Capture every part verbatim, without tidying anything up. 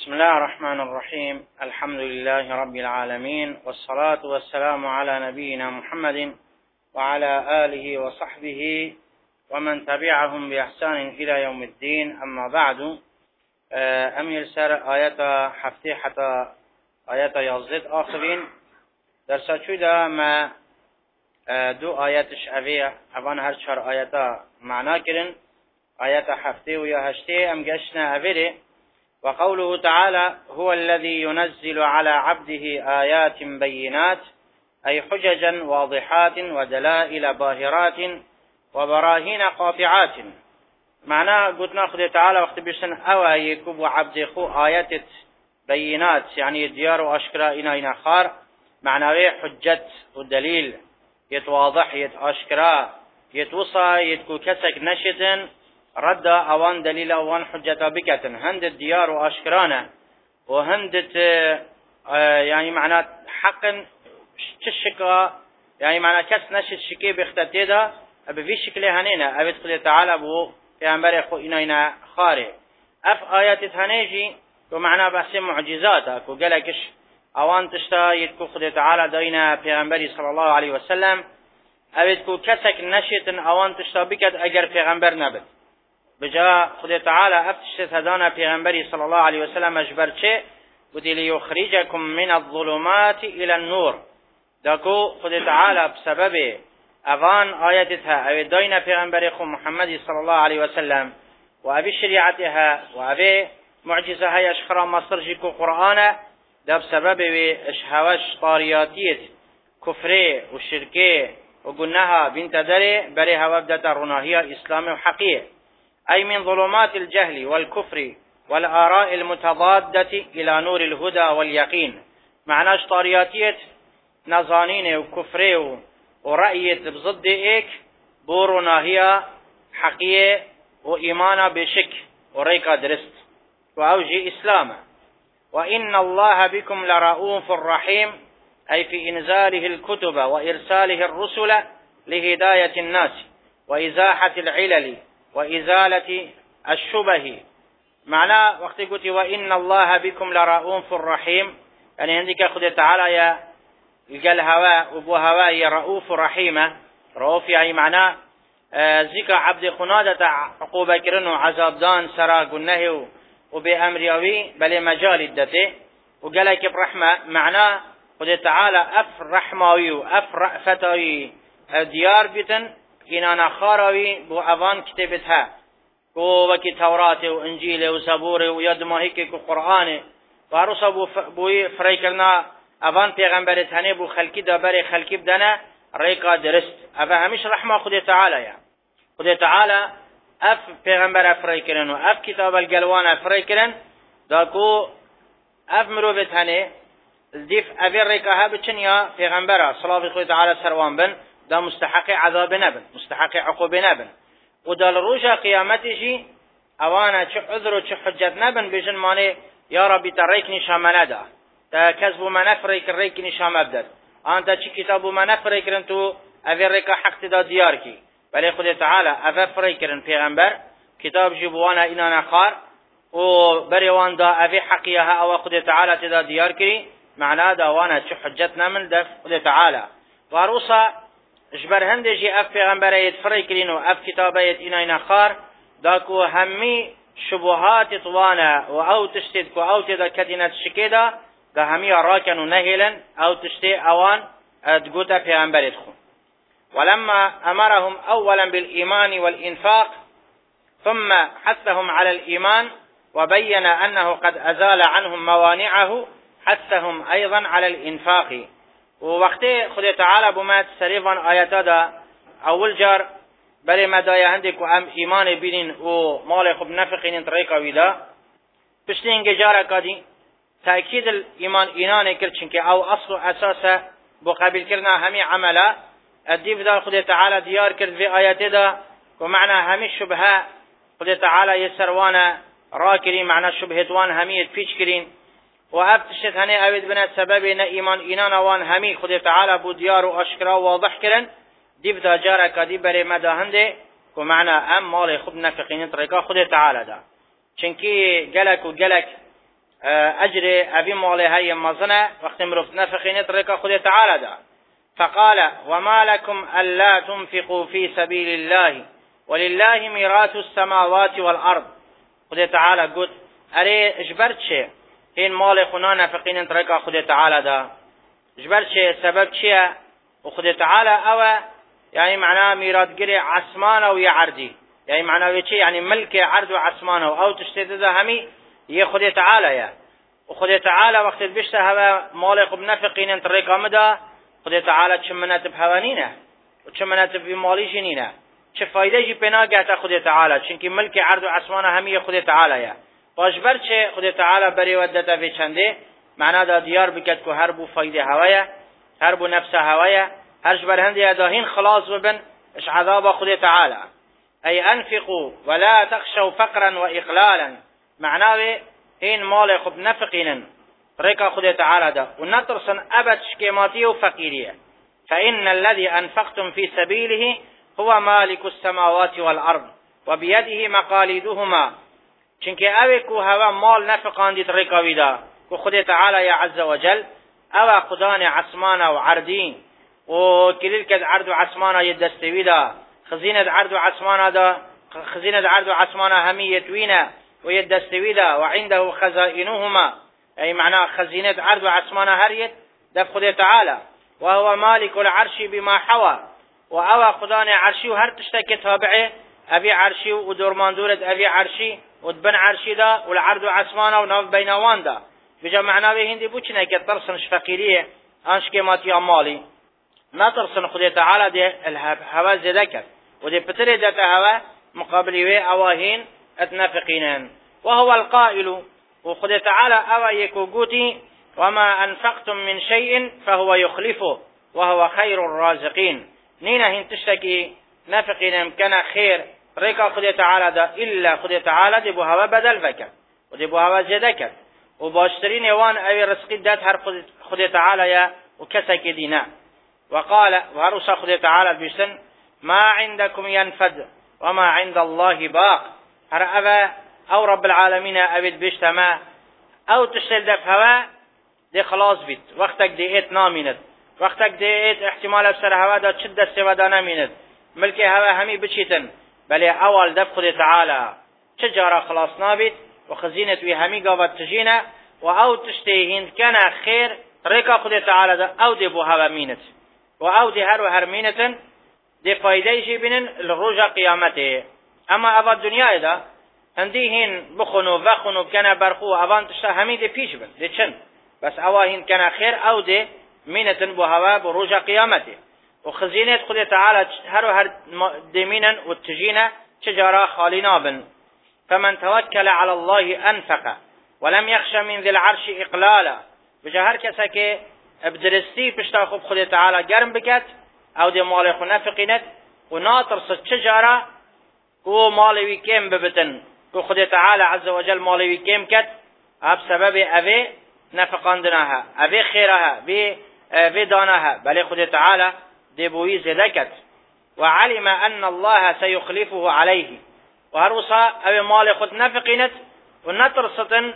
بسم الله الرحمن الرحيم. الحمد لله رب العالمين، والصلاة والسلام على نبينا محمد وعلى آله وصحبه ومن تبعهم بإحسان إلى يوم الدين. أما بعد، أمير سر آيات حفتي حتى آيات يزد آخرين درسا شده ما دو آياتش أبيه أبان هر چهار آياتا معنا كرن. آيات حفتي ويا هشتي أم قشنا أبيره. وقوله تعالى: هو الذي ينزل على عبده آيات بينات، أي حججا واضحات ودلائل باهرات وبراهين قاطعات. معناه قلنا خذ تعالى وقت بيشن أوا يكب عبد خو آيات بينات، يعني ديار وأشكرا إنا إنا خار، معناه حجة ودليل يتواضح يتأشكرا يتوصى يتكو كسك نشتن رد اوان دليل اوان حجة بكتن هند الديار واشكرانه وهندت يعني معنى حق تشكا، يعني معنى كس نشت شكي بختتي دا بفي شكل هنينا ابد قل تعالى بو في انبر اخو انا خاري اف ايات هنيجي ومعنى بحث معجزاتك وقالكش اوان تشتا يتكو خد تعالى دينا في انبر صلى الله عليه وسلم ابد كو كسك نشت اوان تشتا بكت اگر في انبر نبت بجا خدا تعالى افتشت هدانا پیغمبری صلى الله عليه وسلم اجبر چه ودي ليخرجكم من الظلمات الى النور. داكو خدا تعالى بسبب اوان آياتها او داينا پیغمبری خو محمد صلى الله عليه وسلم و ابي شريعتها و ابي معجزها يشخرا مصرجكو قرآن دا بسبب اشهوش طارياتيت كفره و شركه و قلناها بنت داري بري هوابدت رناهية اسلام و حقية، أي من ظلمات الجهل والكفر والآراء المتضادة إلى نور الهدى واليقين. معناش طارياتية نظانين وكفر ورأية بضد إيك بورنا هي حقية وإيمانا بشك وريكا درست وأوجي إسلاما. وإن الله بكم لرؤوف رحيم، أي في إنزاله الكتب وإرساله الرسل لهداية الناس وإزاحة العلل وإزالة الشبه. معناه وقت قلت وإن الله بكم لرؤوف رحيم، يعني عندك خد تعالى يا قال هواء وبو هواء يا رؤوف رحيمة. رؤوف يعني معناه ذكر عبد خنادة عقوبة كرن وعذاب دان سراق النهي وبأمريوي بل مجال الدته وقال لك برحمة. معناه خد تعالى أف رحموي وأف رأفتوي ديار بيتن إننا خاروي بو أفان كتبتها وكي توراة وإنجيل وزبور ويد ماهيك وقرآن وعروسا بو, بو فريكرنا أفان پیغمبرت هنه بو خلقی دابر خلقی بدنا ريقا درست. أفا هميش رحمة خد تعالى يا خد تعالى أف پیغمبر أفريكرن وأف كتاب القلوان أفريكرن داكو أف مروبت هنه ديف أفي ريقا هابتشن يا پیغمبر صلاة خد تعالى سروان بن دا مستحق عذاب نبن مستحق عقوبه نبن ودا لروجا قيامته اوانا چه عذر و چه حجت نبن بجن ماني يا ربي تريك نشام ندا تا كذب ما نفريك ريك نشام ابدت انت چه كتاب ما نفريك انتو افريك حق تدا ديار کی بل خود تعالى افريك پیغمبر كتاب جبوانا اننا خار و بريوان دا افي حقيها او خود تعالى تدا ديار کی معناه دا وانا چه حجت نمن دا خود تعالى واروسا اجبر هندجي اف پیغمبر ایت فريكرين و اف كتابيت اینا اینا خار داكو همي شبهات طوانا و او تشتد كو او تدا كتنات شكيدا دا همي راكن و نهلا او تشتي اوان تقوتا پیغمبر ادخون. ولما امرهم اولا بالايمان والانفاق ثم حثهم على الايمان وبين انه قد ازال عنهم موانعه حثهم ايضا على الانفاق. ووقتی خدا تعالی بومد سریفان آیاتا دا اول جار بلی مدای هندی که هم ایمان بینین و مال خوب نفقین طریقا ویدا پشتی اینگه جارا کادی تأکید الایمان اینانه کرد چنکه او اصل و اساس بو قبیل کرنا همی عمله الدیف دا خدا تعالی دیار کرد في آیاتی دا و معنی همی شبهه خدا تعالی یسروانا را کرین معنی شبهتوان همی پیچ کرین و افتشت هنه اوید بنا سبب نه ایمان اینان وان همی خود تعالی بو دیار و اشکرا و واضح کرن دیو دا جارا کدی بر مداهنده که معنی ام مال خوب نفقین طریقا خود تعالی دا چنکی گلک و گلک اجر ابي ماله هي مزنه وقت مروف نفقينت ريكا خود تعالى دا. فقال وما لكم الا تنفقوا في سبيل الله ولله ميراث السماوات والارض. خود تعالى قلت اري اجبرت شيء این مال خونا نفقينت ريكا خود تعالى دا اجبرت شيء سبب شيء وخود تعالى او يعني معناه ميراث جري عثمان او يعردي يعني معناه شيء يعني ملك عرض عثمان او تشتد همي هي خود تعالى يا وخود تعالى وقت بيشته هوا مال خب نفقين انت رقم دا خود تعالى چمنات بهوانينه وچمنات بمالي جنينه چه فايده جي بنا گهتا خود تعالى چونكي ملك عرض عثمان همي خود تعالى يا باجبر چه خود تعالى بري ودتا في چنده معناه دا ديار بكت کو هر بو فايده هوايا هر بو نفس هوايا هرش برهندي داهين خلاص ببن اش عذاب خود تعالى اي انفقوا ولا تخشوا فقرا واقلالا معناه این مال خب نفقین ريكا خود تعالى دا ونترسن ابد شكيماتي وفقيرية فإن الذي أنفقتم في سبيله هو مالك السماوات والأرض وبيده مقاليدهما چنك اوكو هوا مال نفقان ديت ريكا ودا وخود تعالى يا عز وجل او خدان عثمانا وعردين وكليل كد عرض عثمانا يدستوي دا خزينة عرض عثمانا دا خزينة عرض عثمانا همي يتوينا ويدستوي دا وعنده خزائنهما أي معناه خزينة عرض عثمانا هريت دف خد تعالى وهو مالك العرش بما حوى وأوى خدان عرشي وهر تشتكي تابعه أبي عرشي ودورمان دولة أبي عرشي ودبن عرشي دا والعرض عثمانا وناف بينوان دا بجا معناه هندي بوچنا كترسن شفقيريه انش كماتي مالي ما ترسن خد تعالى دي الهوا زدكت ودي بتري دتا هوا مقابل أواهين اتنافقين وهو القائل وخد تعالى أوا يكوغوتي وما أنفقتم من شيء فهو يخلفه وهو خير الرازقين نينا هن تشتكي نافقين كان خير ريكا خد تعالى دا إلا خد تعالى دي بوهوا بدل فكر ودي بوهوا زدكت وباشترين وان أي رزقي دات هر خد تعالى يا وكسك دينا وقال وهرسا خد تعالى بيشتن ما عندكم ينفد وما عند الله باق هر أبا أو رب العالمين أبد بيشتما أو تشتل دف هوا دي خلاص بيت وقتك دي إيت ناميند وقتك دي إيت احتمال أبسر هوا دا تشد السوى ناميند ملكي هوا همي بچيتن بل أول دف خد تعالى تجارة خلاص نابت وخزينة وي همي قابت تجينا وأو تشتهين كان خير ريكا خد تعالى دا أو دي بو هوا مينت وأو دي هر وهر مينتن دي فايده جيبين الرجا قيامته اما ابا الدنيا دا هنديهن بخنو وخنو كان برخو اوان تشتا همي دي پیش بن دي چن بس اواهن كان خير او دي مينتن بو هوا برجا قيامته وخزينه خد تعالى هر وهر ديمينن وتجينا شجره خالنا بن فمن توكل على الله انفق ولم يخشى من ذي العرش اقلالا بجهر كسكه بدرستي بشتا خب خد تعالى گرم بكت او دي مال خو نفقينت وناطر شجره کو مالوي كم ببتن کو خد تعالى عز وجل مالوي كم كت اب سبب اوي نفقاندناها اوي خيرها بي في دانها بل خد تعالى دي بوي زدكت وعلم ان الله سيخلفه عليه وهرصا او مال خد نفقينت ونطرستن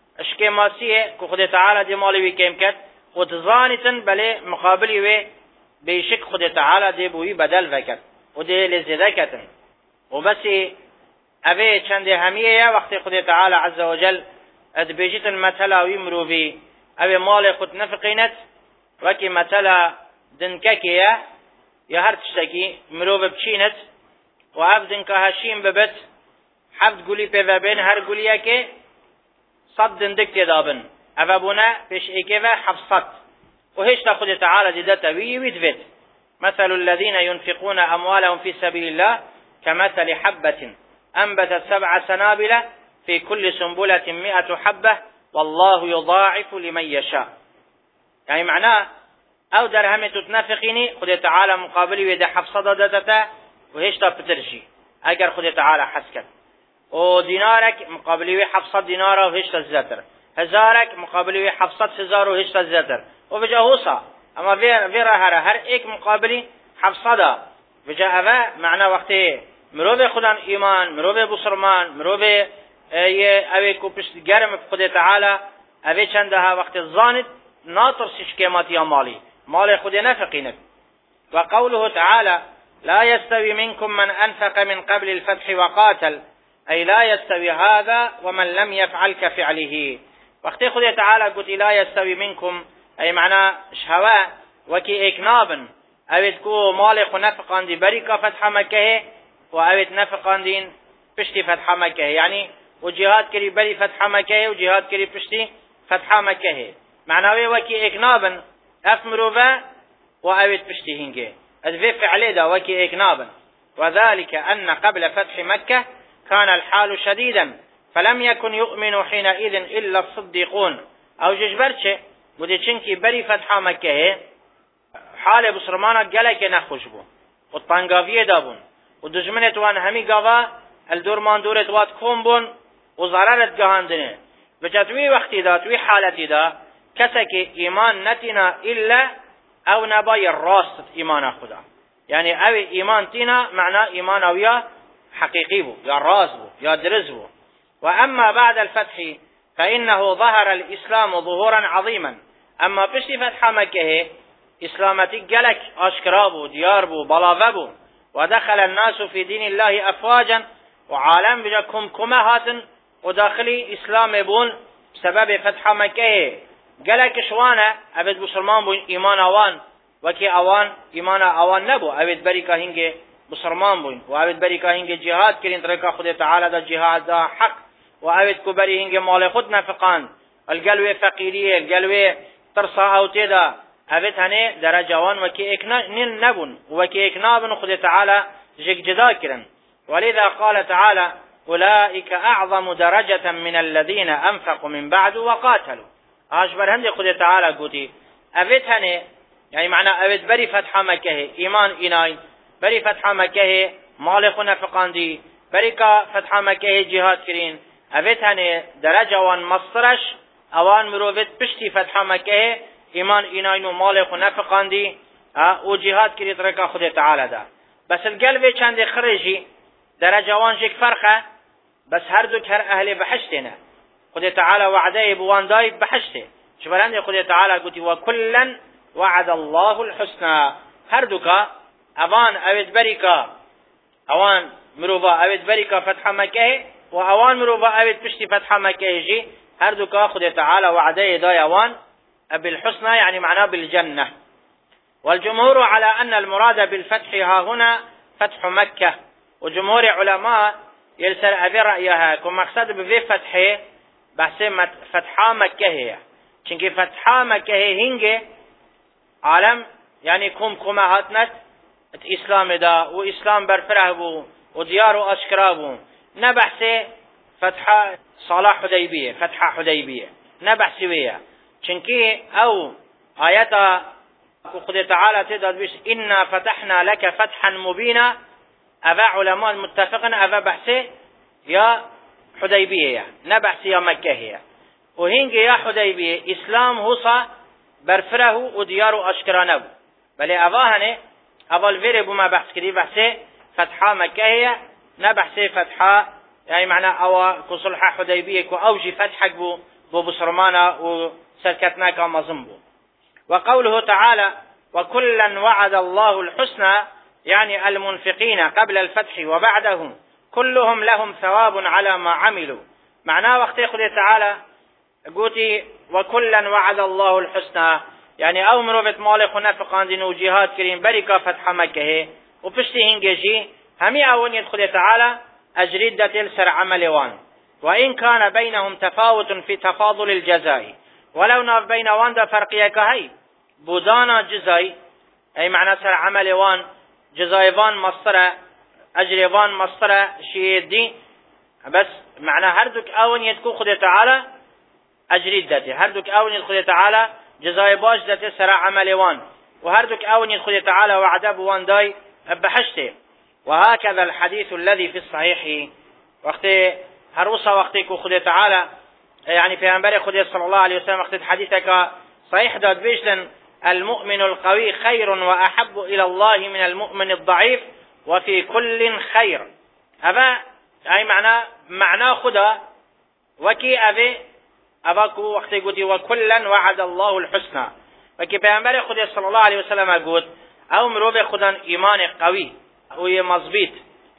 اشكيماسيه کو خد تعالى دي مالوي كم كت وتزانتن بل مقابل وي بيشك خد تعالى دي بوي بدل فكت ودي لزدكتن وبس أبي چند همية وقت خد تعالى عز وجل أدبيجت مثلا ويمروبي أبي مال خد نفقينت وكي مثلا دنككية يهر تشتكي مروب بچينت وعب دنكا هشيم ببت حفظ قولي بيبابين هر قوليكي صد دندك دابن أفابونا بيش إيكيفا حفصت وهيش تاخد تعالى ديدتا وي ويدفت مثل الذين ينفقون أموالهم في سبيل الله كمثل حبة أنبتت سبع سنابل في كل سنبلة مئة حبة والله يضاعف لمن يشاء يعني معناه أو درهم تتنفقيني خد تعالى مقابل ويدا حفصة دتتا وهيش تبترشي أجر خد تعالى حسكت ودينارك مقابل وي حفصة دينار وهيش تزتر هزارك مقابل وي حفصة هزار وهيش تزتر وبجهوصا أما في في هر هر إيك مقابل حفصة دا بجا أبا معنى وقته مروبه خدان إيمان مروبه بصرمان مروبه اوه کو پشت گرم خود تعالی اوه چنده ها وقت زانت ناترسش کماتی مالی مال خود نفقینه. وقوله تعالى لا يستوي منكم من أنفق من قبل الفتح وقاتل أي لا يستوي هذا ومن لم يفعل كفعله. وقت خود تعالى قلت لا يستوي منكم أي معنى شهواء وكي إكنابا أويت كو مالك نفقان دي بريكا فتح مكة وأويت نفقان دين بشتي فتح مكة يعني وجهاد كري بري فتح مكة وجهاد كري بشتي فتح مكة معنى وكي إكنابا أفمروا وأويت بشتي هنجي أدفع فعلي دا وكي إكنابا. وذلك أن قبل فتح مكة كان الحال شديدا فلم يكن يؤمن حينئذ إلا الصديقون أو ججبرش بودي چنكي بري فتح مكة حال بسرمانا قلق نخوش بو والطنقافية دابون ودجمنت وان همي قافا الدورمان دورت وات كوم بون وزرارت قهاندنه بجاتوي وقتي دا توي حالتي دا كسك إيمان نتنا إلا أو نباي الراست إيمان خدا يعني أو إيمان تنا معنى إيمان أو يا حقيقي بو يا راس بو يا درز بو. وأما بعد الفتح فإنه ظهر الإسلام ظهورا عظيما. أما بشي فتح مكة إسلامتي قلك أشكرابو دياربو بلاغبو ودخل الناس في دين الله أفواجا وعالم بجاكم كمهات وداخلي إسلام بون بسبب فتح مكة قلك شوانا أبد بسرمان بون إيمان أوان وكي أوان إيمان أوان نبو أبد بريكا هنگي بسرمان بون وأبد بريكا هنگي جهاد كرين طريقا خد تعالى دا جهاد دا حق وأبد كبري هنگي مال خود نفقان القلوة فقيرية القلوة ترصى أو تيدا أبد هني درجوان وكي إكنا نين نبون وكي إكنابن خد تعالى جك جدا كرن. ولذا قال تعالى أولئك أعظم درجة من الذين أنفقوا من بعد وقاتلوا. أشبر هندي خد تعالى قوتي أبد هني يعني معنى أبد بري فتح مكة إيمان إناي بري فتح مكة مالك نفقان دي بريكا فتح مكة جهاد كرين أبد هني درجة وان مصرش اوان مروفت بشتي فتح مكة إيمان إناي مالك نفقان دي وجهاد كري طريقة خد تعالى دا. بس القلب چند خرجي درجة وان جيك فرخة بس هردوك هر أهل بحشتنا خد تعالى وعده بوان داي بحشته. شبران خد تعالى قلت وكلا وعد الله الحسنى هردوك اوان اوید بريكا اوان مروفا اوید بريكا فتح مكة واوان مروفا اوید بشتي فتح مكة جي هردوك خد تعالى وعده داي اوان بالحسنى يعني معناه بالجنة. والجمهور على أن المراد بالفتح ها هنا فتح مكة. وجمهور علماء يلسل أبي رأيها كم مقصد بفي فتح بحث فتح مكة هي چونك فتح مكة هنگه عالم يعني كم كم هاتنت إسلام دا وإسلام برفره بو وديار أشكرا بو نبحث فتح صلاح حديبية فتح حديبية نبحث ويا چونك أو آيات وقد تعالى تدد بيش إنا فتحنا لك فتحا مبينا أبا علماء المتفقين أبا بحثي يا حديبية نبحث يا مكة هي وهنج يا حديبية إسلام هصا برفره وديار أشكرانه بل أباهنه أبا الفير بما بحث كري بحثي فتحا مكة هي نبحثي فتحا يعني معنى أو كصلحة حديبية كأوجي فتحك بو بو بصرمانا وسركتنا كمظنبو. وقوله تعالى وكلا وعد الله الحسنى يعني المنفقين قبل الفتح وبعده كلهم لهم ثواب على ما عملوا. معناه وقت يقول تعالى قوتي وكلا وعد الله الحسنى يعني او مروفت مالك ونفقان دين وجهاد كريم بركة فتح مكة وبشتي هنجي همي اول يدخل تعالى اجريد تلسر عمل وان وان كان بينهم تفاوت في تفاضل الجزاء ولو ناف بين وان دا فرقية كهي بودانا جزاي أي معنى سر عمل وان جزاي وان مصرة أجر وان مصرة شيء دي بس معنى هردك أون يتكو خد تعالى أجري ذاتي هردك أون يتخد تعالى جزاي باش ذاتي سر عمل وان وهردك أون يتخد تعالى وعذاب وان داي بحشته. وهكذا الحديث الذي في الصحيح وقت هروسا وقتك خد تعالى يعني في أنباري خد صلى الله عليه وسلم وقت حديثك صحيح داد بيجلن المؤمن القوي خير وأحب إلى الله من المؤمن الضعيف وفي كل خير. هذا أي معنى معنى خدا وكي أبي أباكو وقت قلت وكلا وعد الله الحسنى وكي پیغمبر خدا صلى الله عليه وسلم قلت او مروف خدا ایمان قوي ويه مضبوط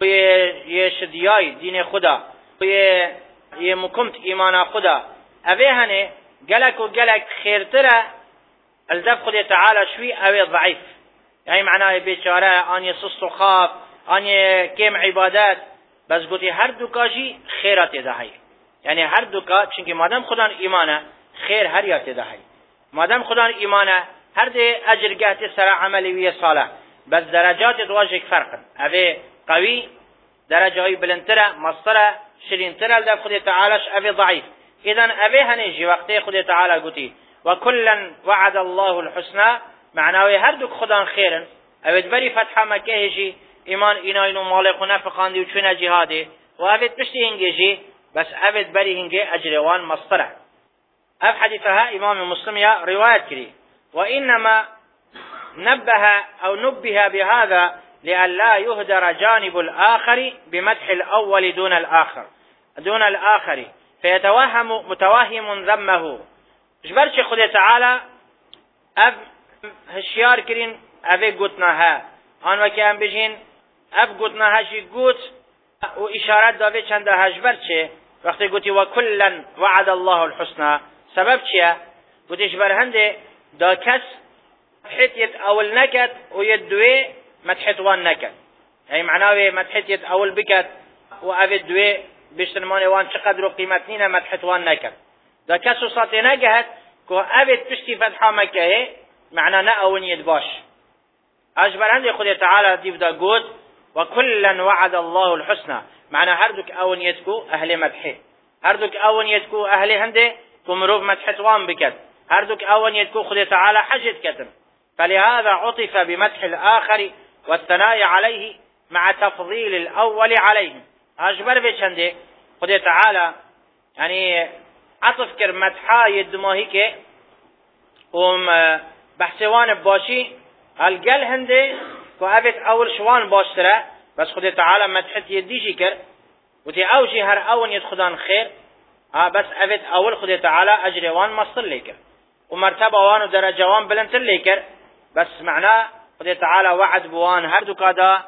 ويه شدياي دين خدا ويه يه مكمت ایمان خدا اوه هنه گلک و گلک خیرتره الدف خدا تعالى شوي اوه ضعيف يعني معناه بیچاره آن سست و خاف آن کم عبادت بس گوتی هر دو کاجی خیرات دهی یعنی هر دو کا چونکه مادام خدا ایمانه خیر هر یات دهی مادام خدا ایمانه هر ده اجر گهت سر عملی وی صالح بس درجات دواجک فرق اوه قوی درجه های بلندتره مصره شرینتره الدف خدا تعالىش اوه ضعیف اذن اوه هنجی وقتی خدا تعالى گوتی وكلا وعد الله الحسنى معناه هر دو خدا خیرن اوه بری فتح مکه هجی ایمان ایناین و مالک و نفقاندی و چون جهاده و اوه پشتی هنگی بس اوه بری هنگی اجروان مصطره اف حديثها امام مسلم يا رواية كري وانما نبه او نبه بهذا لأن لا يهدر جانب الاخر بمدح الاول دون الاخر دون الاخر فيتوهم متوهم ذمه جبرش خدا تعالى اف هشيار كرين اوه قوتناها آن وكي هم بجين اف قوتناها جي قوت و اشارت داوه چنده هجبر چه وقتی قوتي وكلا وعد الله الحسنى سبب چیه؟ گوتیش برهنده دا کس مدحت اول نکد و یدوی مدحت وان نکد یعنی معناوی مدحت اول بکد و او دوی بشترمان وان چقدر و قیمت نینه مدحت وان نکد دا کس و ساته نگهد که او پشتی فتحا مکه معنا نه اون ید باش اج برهنده خود تعالی دیو دا گود و کلا وعد الله الحسنى معنا هر دوک اون یدکو اهل مدحه هر دوک اون یدکو اهل هنده كمروف مدحت وان بكت هردك اول يدكو خد تعالى حجت كتم فلهذا عطف بمدح الآخر والثناء عليه مع تفضيل الأول عليه اجبر بچنده خد تعالى يعني عطف كر مدحا يدماهي كي ام بحثوان باشي هالقل هنده كو ابت اول شوان باشتره بس خد تعالى مدحت يديشي كر وتي اوشي هر اول يدخدان خير ها بس ابد اول خدا تعالى اجر وان مصل ليكر ومرتبه وان ودرجه وان بلنت ليكر بس معناه خدا تعالى وعد بوان هر دو كذا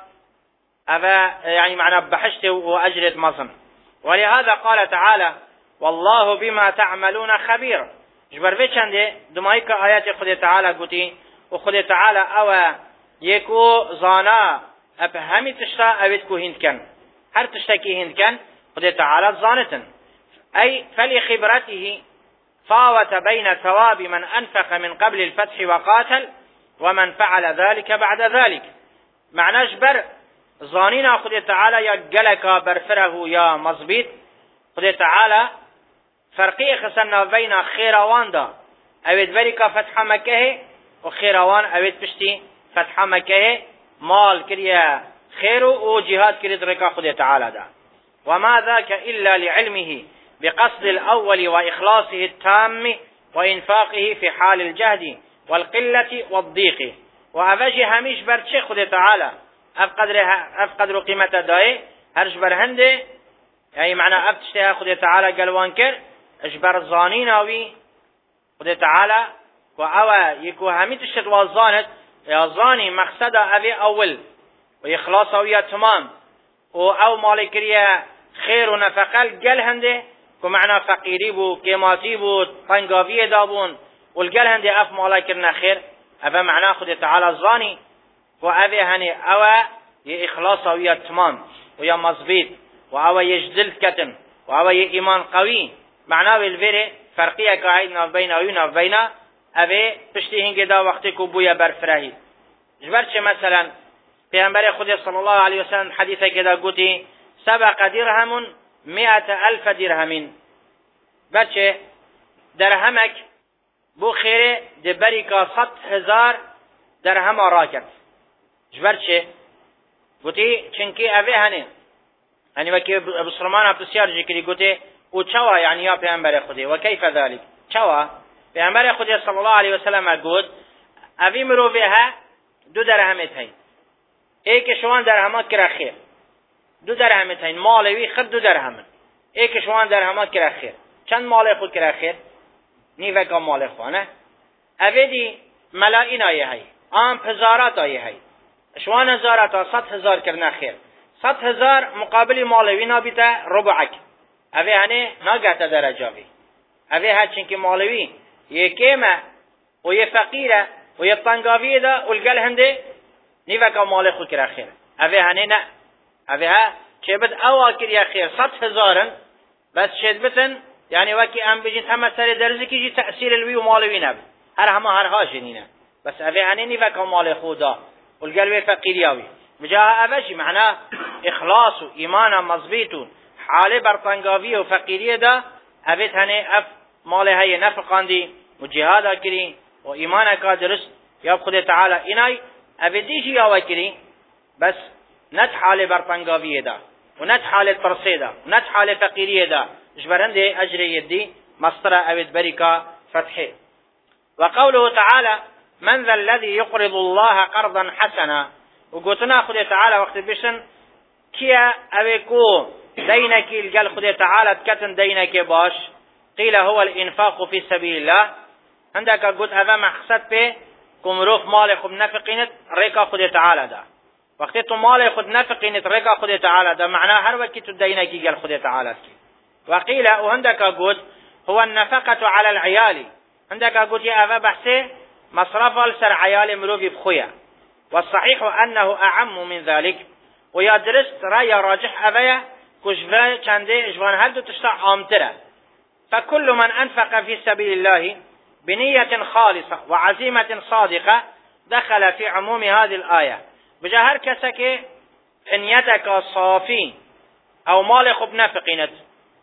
ابا يعني معناه بحشت واجرت مصن ولهذا قال تعالى والله بما تعملون خبير جبر في چنده دمايك ايات خدا تعالى قوتي وخدا تعالى او يكو زانا اب همي تشتا اويت كو هند كان هر تشتكي هند كان خدا تعالى زانتن أي فلخبرته فاوت بين ثواب من أنفق من قبل الفتح وقاتل ومن فعل ذلك بعد ذلك معناش بر ظانينا خد تعالى يا جلك برفره يا مظبيط خد تعالى فرقية خسنا بين خيروان دا اوید بريكا فتح مكه وخيروان اوید بشتي فتح مكه مال كريا خيرو وجهاد كريد ركا خد تعالى دا وما ذاك إلا لعلمه بقصد الأول وإخلاصه التام وإنفاقه في حال الجهد والقلة والضيق وأفجي هميش برشي خد تعالى أفقدر قيمة داي هرش برهنده يعني معنى أفتشتها خد تعالى قلوان كر اجبر ظانيناوي خد تعالى وأوى يكو همي تشتد والظانت يا ظاني مقصد أبي أول وإخلاصه يا تمام او مالكريا خير ونفقل قل هنده كمعنى فقيري بو كيماتي بو طنقافية دابون والقل هنده اف مالكرنا خير افا معنى خد تعالى الظاني وافي هني او يخلاصه ويا تمام ويا مظبيط واو يجدل كتم واو ايمان قوي معناه بالفيري فرقية قاعدنا بين وينا بين افي تشتيهن كده وقتكو بويا برفراهي جبرش مثلا پیغمبر خدا صلی الله علیه وسلم حدیثه که دا گوتی سبق درهم مئة الف درهم بچه درهمک بو خیره دبری که صد هزار درهم راکت جبر چه گوتی چنکی اوه هنه یعنی وکی بسرمان بسیار جکری گوتی او چوا یعنی یا پیغمبر خدا و کیف ذلك چوا پیغمبر خدا صلی الله علیه وسلم گوت اوی مروفه ها دو درهمت هی ایک شوان درهمات کرا خیر دو درهمت هین مالوی خد دو درهمن ایک شوان در همه کرا خیر چند مال خود کرا خیر نیوه که مال خوانه اوه دی ملائی آیه هی آم هزارات آیه هی شوان هزارات و صد هزار کرنا خیر صد هزار مقابل مالوی نابیتا ربعک اوه هنه ناگهت درجاوی اوه هچین که مالوی یکیمه و یه فقیره و یه پنگاویه دا اولگل هنده نیوه که مال خود کرا خیر اوه هنه نه اوه ها چه بد اوا کریا خیر صد هزارن بس شد بتن يعني وكي ام بيجي تم سر درزي كي تاثير الوي ومالوي نب هر هما هر هاشنينا بس ابي عنيني فك مال خدا والقلب فقيرياوي بجاه ابشي معناه اخلاص وايمان مضبوط حال برطنگاوي وفقيريه ده ابي ثاني اف مال هي نفقاندي وجهاد اكري وايمان كادرس يا خدا تعالى اناي ابي ديجي يا وكري بس نت حال برطنگاوي ده ونت حال ترسي ده ونت حال فقيريه ده جبرنده اجر يدي مصدر اويد بركة فتحه. وقوله تعالى من ذا الذي يقرض الله قرضا حسنا وقلتنا خد تعالى وقت بشن كيا اويكو دينك الجل خد تعالى تكتن دينك باش قيل هو الانفاق في سبيل الله عندك قلت هذا مقصد به كمروف مال خد نفقينت ريكا خد تعالى ده وقت تو مال خد نفقينت ريكا خد تعالى ده معناه هر وقت تو دينك الجل خد تعالى وقيل وعندك قلت هو النفقة على العيال عندك قلت يا أبا بحثي مصرف لسر عيال مروفي بخويا والصحيح أنه أعم من ذلك ويا درست رأي راجح أبايا كشفا كاندي جوان هدو تشتع عامترة فكل من أنفق في سبيل الله بنية خالصة وعزيمة صادقة دخل في عموم هذه الآية بجهر كسك نيتك صافي أو مال خب نفقينت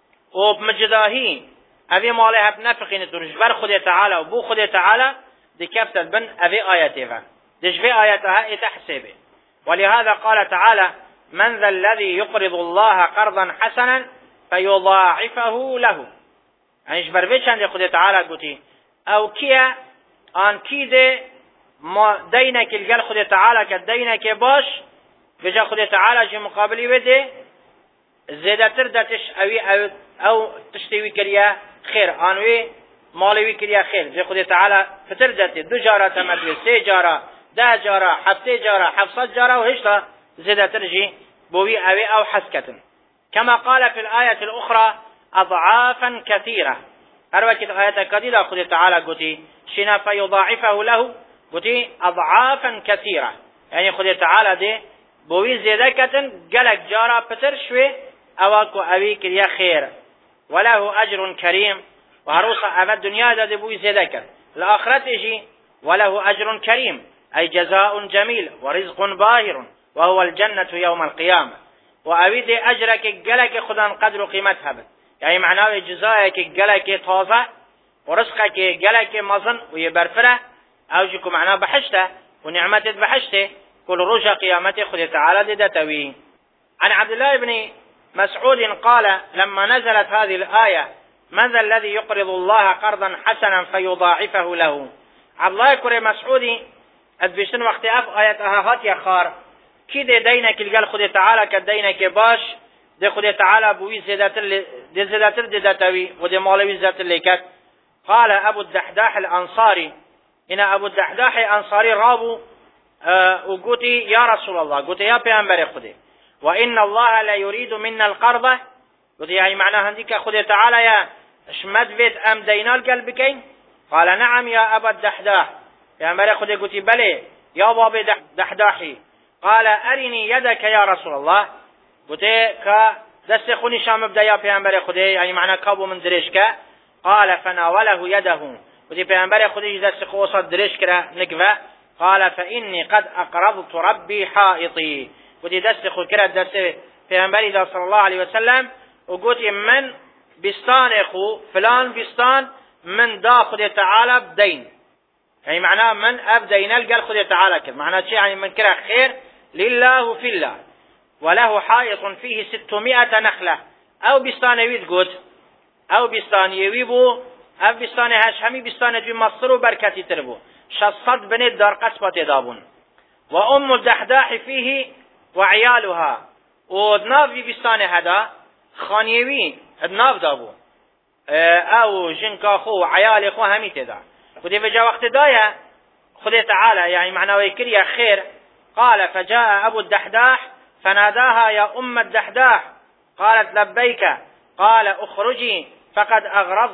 وبمجداهي أبي مالها بنفقين ترجبر خد تعالى وبو خد تعالى دي كفتت بن أبي آياتها دجفي آياتها إتحسبه ولهذا قال تعالى من ذا الذي يقرض الله قرضا حسنا فيضاعفه له يعني جبر بيشان خد تعالى قلتي أو كيا أن كيده ما دينك الجل خد تعالى كدينك باش بجا خد تعالى جي مقابلي وده زيادتر دتش أوي أو او تشتوي كريا خير انوي مالوي كريا خير زي خدي تعالى فتر دتي دو جاره تمدوي سي جاره ده جاره حتى جاره حفصت جاره وهشتا زيادة ترجي بوي اوي او حسكتن كما قال في الآية الأخرى أضعافا كثيرة أروكت آية كثيرة خدي تعالى قلتي شنا فيضاعفه له قلتي أضعافا كثيرة يعني خدي تعالى دي بوي زيادة كتن قلق جاره فتر شوي اواكو اوي كريا خير وله أجر كريم وهروسا أما الدنيا دا دبوي زيدكر الآخرة يجي وله أجر كريم أي جزاء جميل ورزق باهر وهو الجنة يوم القيامة وأويد أجرك قلك خدان قدر قيمتها بس يعني معناه جزاءك قلك طازة ورزقك قلك مظن ويبرفره أوجك معناه بحشته ونعمته بحشته كل رجع قيامته خد تعالى دتوي. عن عبد الله بن مسعود قال لما نزلت هذه الآية من ذا الذي يقرض الله قرضا حسنا فيضاعفه له عبد الله كري مسعودي ادبشن وقت اف آيات اهات يا خار كده دينك القال خد تعالى كدينك باش دي خد تعالى بوي زيادات دي زيادات دي داتوي ودي مولوي زيادات اللي كات. قال ابو الدحداح الانصاري ان ابو الدحداح الانصاري رابو أه وقوتي يا رسول الله قوتي يا پیغمبر خدي وإن الله لا يريد منا القرضة قلت يعني معناها هنديك خذ تعالى يا شمد بيت أم دينار قلبكين قال نعم يا أبا الدحداح يا مرة خذ قلت بلي يا بابي دحداحي قال أرني يدك يا رسول الله قلت كدست خوني شام بدا يا پیغمبر خذ يعني معناها كابو من دريشك قال فناوله يده قلت پیغمبر خذ دست قوصة دريشك نكفة قال فإني قد أقرضت ربي حائطي ودي دست خود کرد دست پیغمبری دا صلی الله علیه وسلم و گوتی من بستان خو فلان بستان من دا خود تعالى بدين يعني معناه من ابدين القل خود تعالى كذا معناه شيء يعني من كره خير لله في الله وله حائط فيه ستمائة نخلة او بستان يويد قوت او بستان يويبو او بستان هاش همي بستان في مصر وبركتي تربو شصد بنت دار قصبة دابون وام الدحداح فيه وعيالها ودنافي بستان هذا خانيوي ادناف دابو او جنكا خو عيال خو همي تدا ودي فجا وقت دايا خذ تعالى يعني معناه يكريا خير. قال فجاء أبو الدحداح فناداها يا أم الدحداح قالت لبيك. قال اخرجي فقد أغرض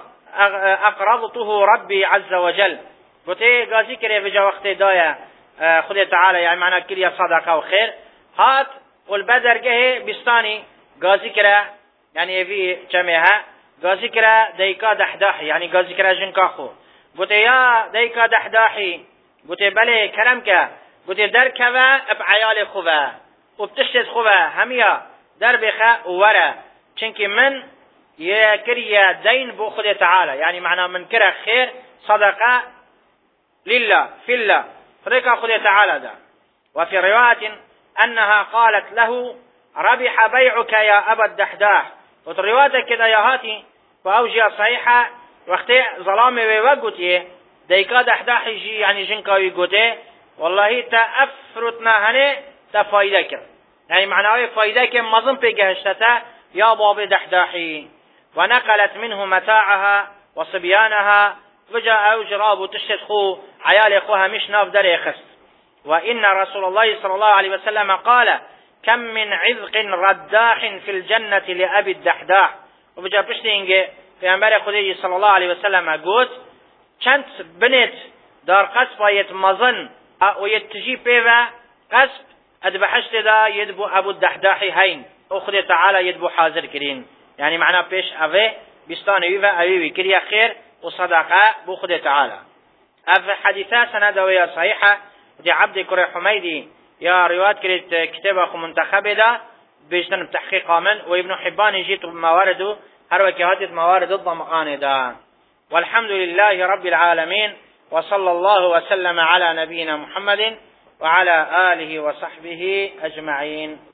أقرضته ربي عز وجل. قلت قازي كريا فجا وقت دايا خذ تعالى يعني معناه كريا صدقة وخير هات والبدر جه بستاني قازي كريا يعني في جميعها قازي كريا ديكا دحداح يعني قازي كريا جنكا خو. قلت يا ديكا دحداحي قلت بله كلامك قلت در كوا بعيال خوبه وبتشتت خوبه هميا در بخا ورا چنك من يكريا دين بو خد تعالى يعني معنى من كره خير صدقة لله في الله فريقا خد تعالى ده. وفي رواية أنها قالت له ربح بيعك يا أبا الدحداح. وفي رواية كده يا هاتي وأوجي صحيحة وقت ظلامي ووقتي ديكا دحداح يجي يعني جنكاوي قوتي والله تأفرتنا هني تفايدة كر يعني معناه فايدة كر مظن بيجهشتها يا باب دحداحي. ونقلت منه متاعها وصبيانها وجاء أوجراب وتشتت خو عيال أخوها مش ناف دري خست. وإن رسول الله صلى الله عليه وسلم قال كم من عذق رداح في الجنة لأبي الدحداح. وبجا بشتينجي في أمبارح خديجي صلى الله عليه وسلم قلت چند بنت دار قصب يت مظن او يتجي بيوا قصب ادبحشت دا يدبو ابو الدحداحي هين اخذ تعالى يدبو حاضر كرين يعني معناه بيش اوه بستان ويوا اوي كريا خير وصدقه بو خذ تعالى. اف حديثا سندويه صحيحه دي عبد كري حميدي يا روايات كريت كتاب اخو منتخب ده بيشتن بتحقيق كامل وابن حبان يجيت بموارده هر وكي هاتت موارد الضمقان ده. والحمد لله رب العالمين وصلى الله وسلم على نبينا محمد وعلى آله وصحبه أجمعين.